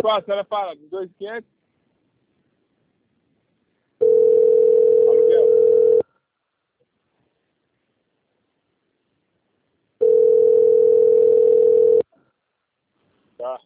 Qual? Se ela fala, 2.500? Tá.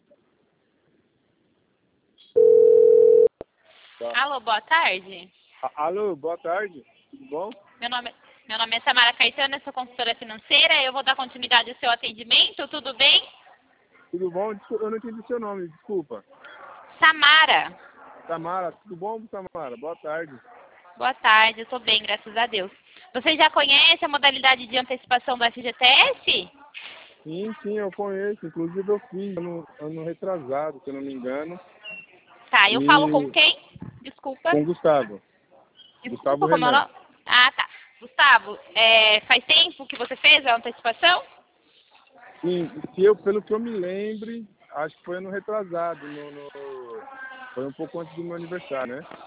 Alô, boa tarde. Alô, boa tarde. Tudo bom? Meu nome é Samara Caetano, eu sou consultora financeira. Eu vou dar continuidade ao seu atendimento, tudo bem? Tudo bom? Eu não entendi seu nome, desculpa. Samara. Samara, tudo bom, Samara? Boa tarde. Boa tarde, eu estou bem, graças a Deus. Você já conhece a modalidade de antecipação do FGTS? Sim, eu conheço. Inclusive eu fiz ano retrasado, se eu não me engano. Tá, eu falo com quem? Desculpa. Com o Gustavo. Desculpa, Gustavo como é o Renan. nome? Ah, tá. Gustavo, faz tempo que você fez a antecipação? Sim, pelo que eu me lembre, acho que foi ano retrasado. Foi um pouco antes do meu aniversário, né?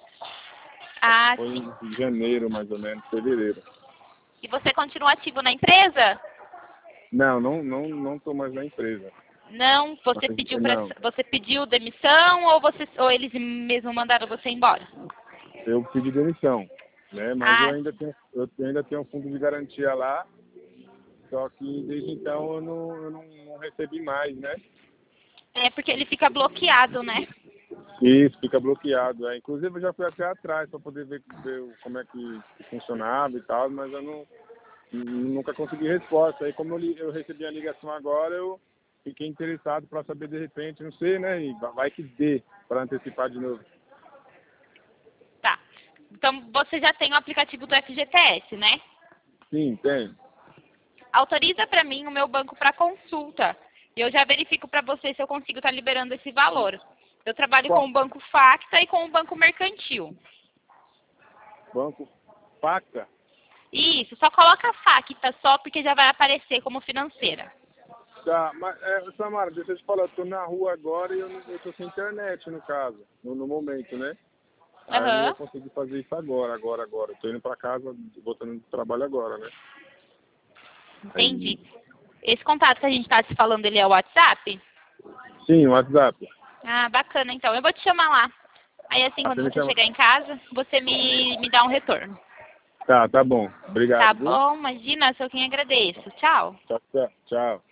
Ah, Foi sim. em janeiro, mais ou menos, fevereiro. E você continua ativo na empresa? Não estou mais na empresa. Não, Não, você pediu demissão ou eles mesmo mandaram você embora? eu pedi demissão, né? Mas eu Ah, ainda tenho um fundo de garantia lá, só que desde então eu não recebi mais, né? é porque ele fica bloqueado, né? Isso, fica bloqueado. Inclusive eu já fui até atrás para poder ver como é que funcionava e tal, mas eu nunca consegui resposta. Aí como eu recebi a ligação agora, eu fiquei interessado para saber de repente, não sei, né? E vai que dê para antecipar de novo. Tá. Então você já tem o aplicativo do FGTS, né? Sim, tem. Autoriza para mim o meu banco para consulta. E eu já verifico para você se eu consigo estar liberando esse valor. Eu trabalho com Qual? o Banco Facta e com o Banco Mercantil. Banco Facta? Isso, só coloca Facta só porque já vai aparecer como financeira. Tá, mas, Samara, deixa eu te falar, eu tô na rua agora e eu tô sem internet, no caso, no momento, né? Aí eu não Aham, ia conseguir fazer isso agora. Eu tô indo pra casa, voltando do trabalho agora, né? entendi. Aí, Esse contato que a gente está se falando, ele é o WhatsApp? sim, o WhatsApp. Ah, bacana, então. Eu vou te chamar lá. Aí assim, Ah, quando você me você chama? chegar em casa, você me dá um retorno. Tá bom. Tá Obrigado, viu? bom? Imagina, sou quem agradeço. Tchau. Tchau.